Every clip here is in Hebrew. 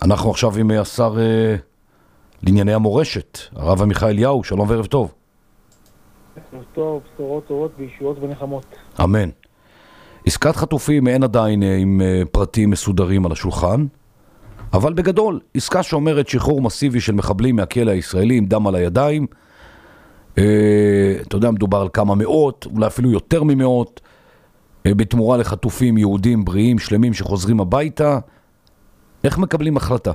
אנחנו עכשיו עם השר לענייני המורשת, הרב עמיחי אליהו. שלום וערב טוב. ערב טוב, בשורות טובות וישועות ונחמות. אמן. עסקת חטופים אין עדיין עם פרטים מסודרים על השולחן, אבל בגדול, עסקה שאומרת שחרור מסיבי של מחבלים מהכלא הישראלי עם דם על הידיים. אתה יודע, מדובר על כמה מאות, אולי אפילו יותר ממאות, בתמורה לחטופים יהודים בריאים, שלמים שחוזרים הביתה. איך מקבלים החלטה?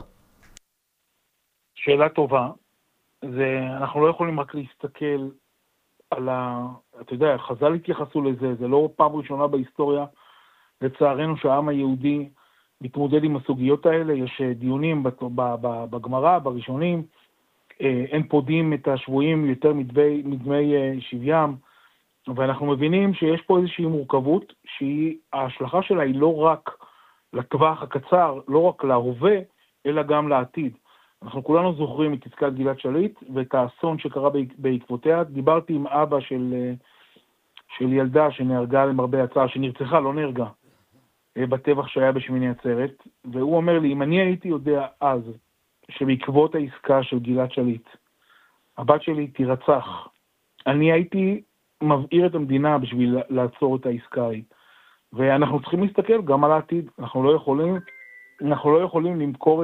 שאלה טובה. אנחנו לא יכולים רק להסתכל על אתה יודע, חז"ל התייחסו לזה, זה לא פעם ראשונה בהיסטוריה, לצערנו שהעם היהודי מתמודד עם הסוגיות האלה. יש דיונים בגמרא, בראשונים, אין פודים את השבויים יותר מדמי שביים, ואנחנו מבינים שיש פה איזושהי מורכבות, ההשלכה שלה היא לא רק לטווח הקצר, לא רק להווה, אלא גם לעתיד. אנחנו כולנו זוכרים את עסקת גלעד שליט ואת האסון שקרה בעקבותיה. דיברתי עם אבא של ילדה שנהרגה למרבה הצער, שנרצחה, לא נהרגה, בטבח שהיה בשמיני עצרת, והוא אומר לי, אם אני הייתי יודע אז שבעקבות העסקה של גלעד שליט הבת שלי תירצח, אני הייתי מבעיר את המדינה בשביל לעצור את העסקה ההיא. ואנחנו צריכים להסתכל גם על העתיד. אנחנו לא יכולים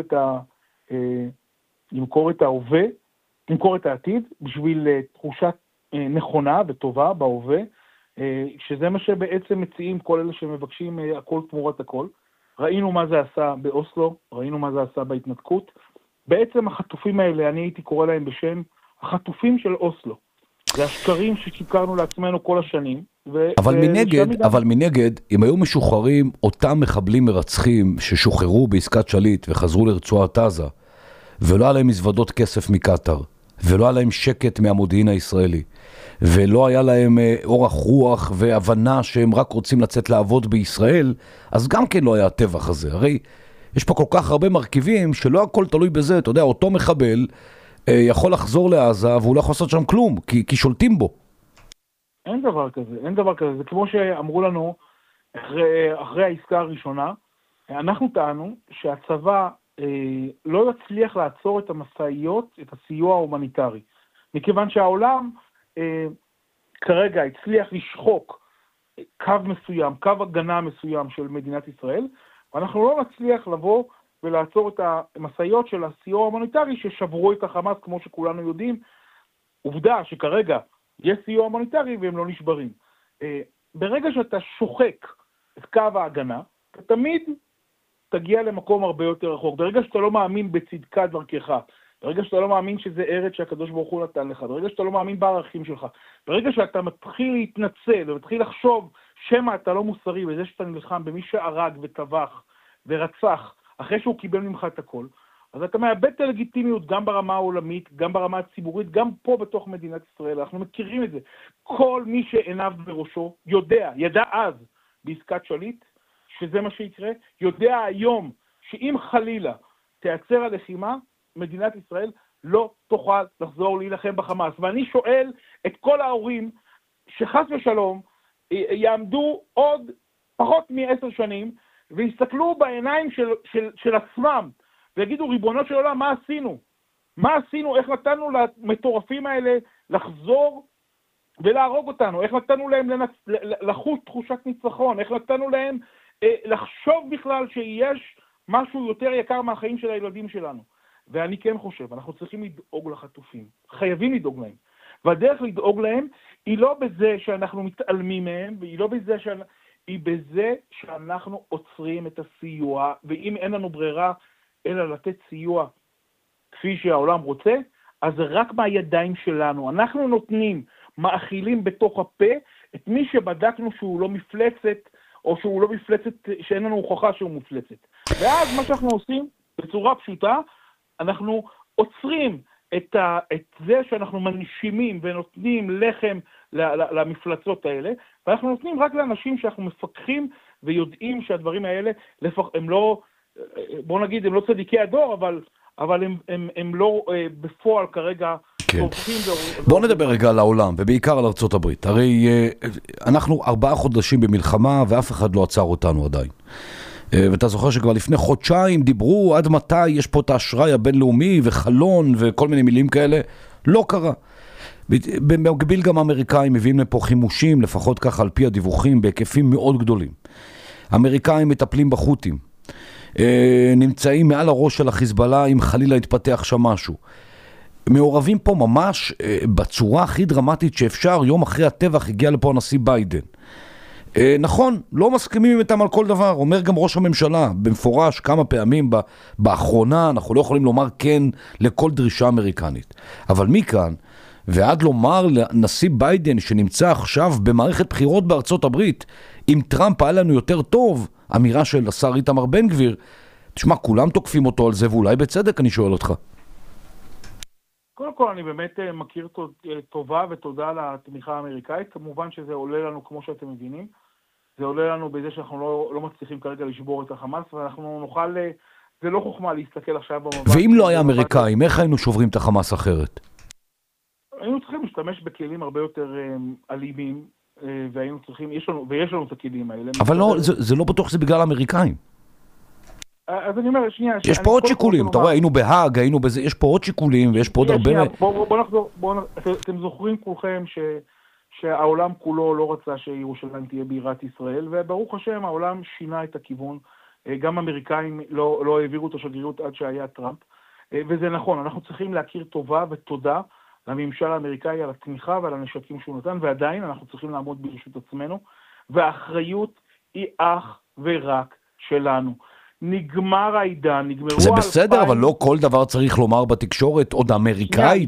למכור את ההווה, למכור את העתיד בשביל תחושה נכונה וטובה בהווה, שזה מה שבעצם מציעים כל אלה שמבקשים הכל תמורת הכל. ראינו מה זה עשה באוסלו, ראינו מה זה עשה בהתנתקות. בעצם החטופים האלה, אני הייתי קורא להם בשם החטופים של אוסלו. זה השקרים ששיקרנו לעצמנו כל השנים. אבל מנגד, אם היו משוחררים אותם מחבלים מרצחים ששוחררו בעסקת שליט וחזרו לרצועת עזה, ולא היה להם מזוודות כסף מקטר, ולא היה להם שקט מהמודיעין הישראלי, ולא היה להם אורח רוח והבנה שהם רק רוצים לצאת לעבוד בישראל, אז גם כן לא היה הטבח הזה. הרי יש פה כל כך הרבה מרכיבים שלא הכל תלוי בזה. אתה יודע, אותו מחבל יכול לחזור לעזה והוא לא יכול לעשות שם כלום, כי שולטים בו. אין דבר כזה. זה כמו שאמרו לנו אחרי העסקה הראשונה, אנחנו טענו שהצבא לא יצליח לעצור את המסעיות, את הסיוע ההומניטרי, מכיוון שהעולם כרגע הצליח לשחוק קו מסוים, קו הגנה מסוים של מדינת ישראל, ואנחנו לא נצליח לבוא ולעצור את המסעיות של הסיוע ההומניטרי ששברו את החמאס, כמו שכולנו יודעים. עובדה שכרגע יש סיוע הומניטרי והם לא נשברים. ברגע שאתה שוחק את קו ההגנה, אתה תמיד תגיע למקום הרבה יותר רחוק. ברגע שאתה לא מאמין בצדקת דרכך, ברגע שאתה לא מאמין שזה ארץ שהקדוש ברוך הוא נתן לך, ברגע שאתה לא מאמין בערכים שלך, ברגע שאתה מתחיל להתנצל ומתחיל לחשוב שמה אתה לא מוסרי בזה שאתה נלחם במי שהרג וטבח ורצח אחרי שהוא קיבל ממך את הכל, אז אתה מאבד את הלגיטימיות גם ברמה העולמית, גם ברמה הציבורית, גם פה בתוך מדינת ישראל. אנחנו מכירים את זה. כל מי שעיניו בראשו ידע אז בעסקת שליט שזה מה שיקרה, יודע היום שאם חלילה תיעצר הלחימה, מדינת ישראל לא תוכל לחזור להילחם בחמאס. ואני שואל את כל ההורים שחס ושלום יעמדו עוד פחות מ10 שנים ויסתכלו בעיניים של עצמם ויגידו, ריבונו של עולם, מה עשינו? מה עשינו? איך נתנו למטורפים האלה לחזור ולהרוג אותנו? איך נתנו להם לחוש תחושת ניצחון? איך נתנו להם לחשוב בכלל שיש משהו יותר יקר מהחיים של הילדים שלנו? ואני כן חושב, אנחנו צריכים לדאוג לחטופים. חייבים לדאוג להם. והדרך לדאוג להם היא לא בזה שאנחנו מתעלמים מהם, היא בזה שאנחנו עוצרים את הסיוע, ואם אין לנו ברירה אלא לתת סיוע כפי שהעולם רוצה, אז זה רק מהידיים שלנו. אנחנו נותנים, מאכילים בתוך הפה את מי שבדקנו שהוא לא מפלצת, או שהוא לא מפלצת, שאין לנו הוכחה שהוא מפלצת. ואז מה שאנחנו עושים, בצורה פשוטה, אנחנו עוצרים את זה שאנחנו מנשימים ונותנים לחם למפלצות האלה, ואנחנו נותנים רק לאנשים שאנחנו מפקחים ויודעים שהדברים האלה, הם לא, בוא נגיד, הם לא צדיקי הדור, אבל הם לא בפועל כרגע. כן. בוא נדבר רגע על העולם, ובעיקר על ארצות הברית. הרי אנחנו 4 חודשים במלחמה, ואף אחד לא עצר אותנו עדיין. ואתה זוכר שכבר לפני חודשיים דיברו עד מתי יש פה את האשראי הבינלאומי וחלון וכל מיני מילים כאלה, לא קרה. במקביל גם האמריקאים מביאים לפה חימושים, לפחות ככה על פי הדיווחים, בהיקפים מאוד גדולים. האמריקאים מטפלים בחות'ים, נמצאים מעל הראש של החיזבאללה אם חלילה יתפתח שם משהו. מעורבים פה ממש בצורה הכי דרמטית שאפשר. יום אחרי הטבח הגיע לפה הנשיא ביידן. נכון, לא מסכימים איתם על כל דבר, אומר גם ראש הממשלה במפורש כמה פעמים באחרונה, אנחנו לא יכולים לומר כן לכל דרישה אמריקנית. אבל מכאן ועד לומר לנשיא ביידן שנמצא עכשיו במערכת בחירות בארצות הברית, אם טראמפ היה לנו יותר טוב, אמירה של השר איתמר בן גביר, תשמע, כולם תוקפים אותו על זה, ואולי בצדק, אני שואל אותך. קודם כל, אני באמת מכיר טובה ותודה על התמיכה האמריקאית. כמובן שזה עולה לנו, כמו שאתם מבינים, זה עולה לנו בזה שאנחנו לא מצליחים כרגע לשבור את החמאס, ואנחנו נוכל, זה לא חוכמה להסתכל עכשיו במבט. ואם לא היה אמריקאים, איך היינו שוברים את החמאס אחרת? היינו צריכים להשתמש בכלים הרבה יותר אלימים, והיינו צריכים, ויש לנו את הכלים האלה. אבל לא, זה לא בטוח שזה בגלל האמריקאים. אז אני אומר, שנייה... יש פה עוד שיקולים, אתה רואה, היינו בהאג, היינו בזה, יש פה עוד שיקולים, ויש פה עוד הרבה... בוא נחזור, אתם זוכרים כולכם שהעולם כולו לא רצה שירושלים תהיה בירת ישראל, וברוך השם, העולם שינה את הכיוון. גם אמריקאים לא העבירו את השגרירות עד שהיה טראמפ, וזה נכון, אנחנו צריכים להכיר טובה ותודה לממשל האמריקאי על התמיכה ועל הנשקים שהוא נתן, ועדיין אנחנו צריכים לעמוד ברשות עצמנו, והאחריות היא אך ורק שלנו. נגמר העידן, נגמרו... זה בסדר, אבל לא כל דבר צריך לומר בתקשורת, עוד אמריקאית.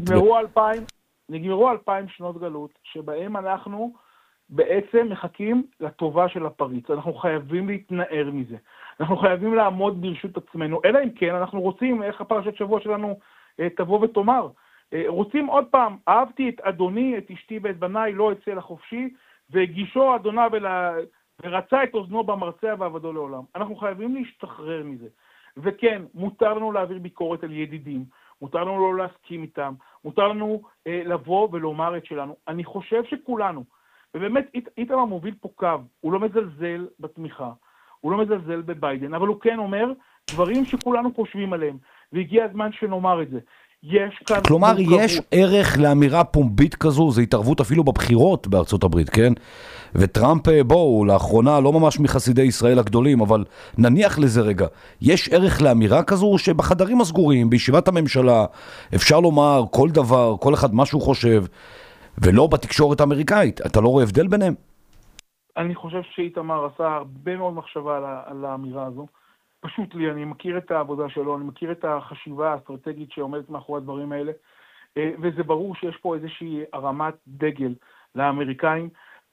נגמרו 2000 שנות גלות, שבהם אנחנו בעצם מחכים לטובה של הפריץ. אנחנו חייבים להתנער מזה. אנחנו חייבים לעמוד ברשות עצמנו, אלא אם כן אנחנו רוצים, איך הפרשת שבוע שלנו תבוא ותאמר, רוצים עוד פעם, אהבתי את אדוני, את אשתי ואת בניי, לא אצא לחופשי, והגישו אדונה ורצה את אוזנו במרצע ועבדו לעולם. אנחנו חייבים להשתחרר מזה. וכן, מותר לנו להעביר ביקורת על ידידים, מותר לנו לא להסכים איתם, מותר לנו לבוא ולומר את שלנו. אני חושב שכולנו, ובאמת איתמר מוביל פה קו, הוא לא מזלזל בתמיכה, הוא לא מזלזל בביידן, אבל הוא כן אומר דברים שכולנו חושבים עליהם, והגיע הזמן שנאמר את זה. יש כאן... כלומר, יש ערך לאמירה פומבית כזו, זה התערבות אפילו בבחירות בארצות הברית, כן? וטראמפ, בואו, לאחרונה לא ממש מחסידי ישראל הגדולים, אבל נניח לזה רגע, יש ערך לאמירה כזו שבחדרים הסגורים, בישיבת הממשלה, אפשר לומר כל דבר, כל אחד מה שהוא חושב, ולא בתקשורת האמריקאית. אתה לא רואה הבדל ביניהם? אני חושב שאיתמר עשה הרבה מאוד מחשבה על האמירה הזו. פשוט לי, אני מכיר את העבודה שלו, אני מכיר את החשיבה האסטרטגית שעומדת מאחורי הדברים האלה, וזה ברור שיש פה איזושהי הרמת דגל לאמריקאים.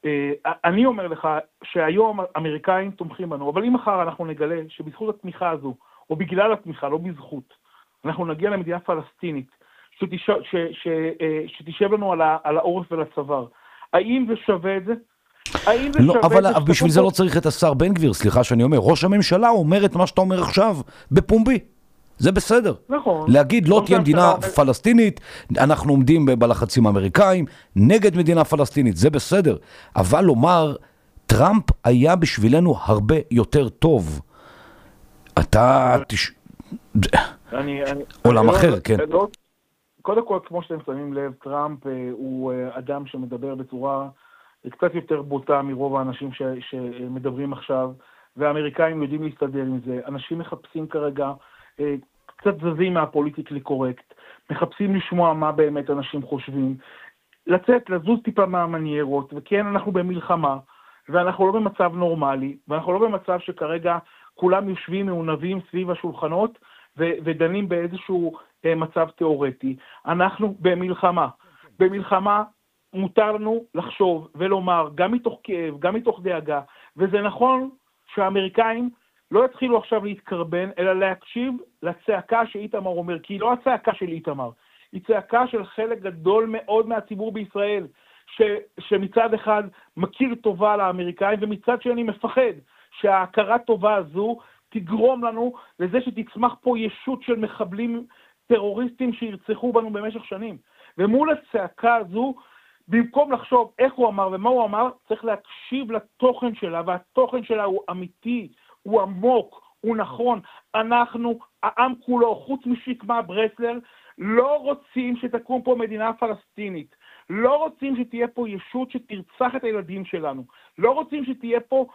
אני אומר לך שהיום האמריקאים תומכים בנו, אבל אם מחר אנחנו נגלה שבזכות התמיכה הזו, או בגלל התמיכה, לא בזכות, אנחנו נגיע למדינה פלסטינית, שתשב לנו על העורף ולצוואר. האם זה שווה את זה? לא, אבל בשביל זה לא צריך את השר בן גביר, סליחה שאני אומר, ראש הממשלה אומר את מה שאתה אומר עכשיו בפומבי, זה בסדר. נכון. להגיד לא תהיה מדינה פלסטינית, אנחנו עומדים בלחצים האמריקאים, נגד מדינה פלסטינית, זה בסדר. אבל לומר, טראמפ היה בשבילנו הרבה יותר טוב. אתה... עולם אחר, כן. קודם כל, כמו שאתם שמים לב, טראמפ הוא אדם שמדבר בצורה קצת יותר בוטה מרוב האנשים שמדברים עכשיו, והאמריקאים יודעים להסתדר עם זה. אנשים מחפשים כרגע, קצת זזים מהפוליטיקלי קורקט, מחפשים לשמוע מה באמת אנשים חושבים, לזוז טיפה מהמניירות, וכן, אנחנו במלחמה, ואנחנו לא במצב נורמלי, ואנחנו לא במצב שכרגע כולם יושבים מעונבים סביב השולחנות, ודנים באיזשהו מצב תיאורטי. אנחנו במלחמה. במלחמה מותר לנו לחשוב ולומר, גם מתוך כאב, גם מתוך דאגה, וזה נכון שהאמריקאים לא יתחילו עכשיו להתקרבן, אלא להקשיב לצעקה שאיתמר אומר, כי היא לא הצעקה של איתמר, היא צעקה של חלק גדול מאוד מהציבור בישראל, שמצד אחד מכיר טובה לאמריקאים, ומצד שני מפחד שההכרת טובה הזו תגרום לנו לזה שתצמח פה ישות של מחבלים טרוריסטים שירצחו בנו במשך שנים. ומול הצעקה הזו, במקום לחשוב איך הוא אמר ומה הוא אמר, צריך להקשיב לתוכן שלה, והתוכן שלה הוא אמיתי, הוא עמוק, הוא נכון. אנחנו, העם כולו, חוץ משקמה ברסלר, לא רוצים שתקום פה מדינה פלסטינית. לא רוצים שתהיה פה ישות שתרצח את הילדים שלנו. לא רוצים שתהיה פה,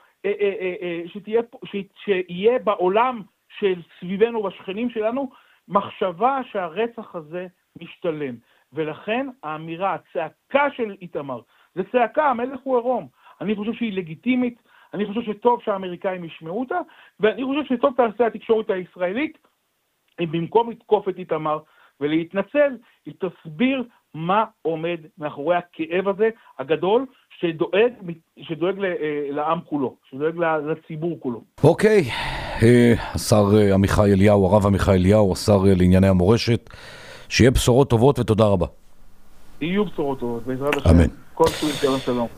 שיהיה בעולם של סביבנו והשכנים שלנו, מחשבה שהרצח הזה משתלם. ולכן האמירה, הצעקה של איתמר, זה צעקה, המלך הוא עירום. אני חושב שהיא לגיטימית, אני חושב שטוב שהאמריקאים ישמעו אותה, ואני חושב שטוב תעשה התקשורת הישראלית, אם במקום לתקוף את איתמר ולהתנצל, היא תסביר מה עומד מאחורי הכאב הזה הגדול, שדואג לעם כולו, שדואג לציבור כולו. אוקיי, השר עמיחי אליהו, הרב עמיחי אליהו, השר לענייני המורשת, שיהיה בשורות טובות ותודה רבה. יהיו בשורות טובות, בעזרת השם. אמן. כל טוב, שלום.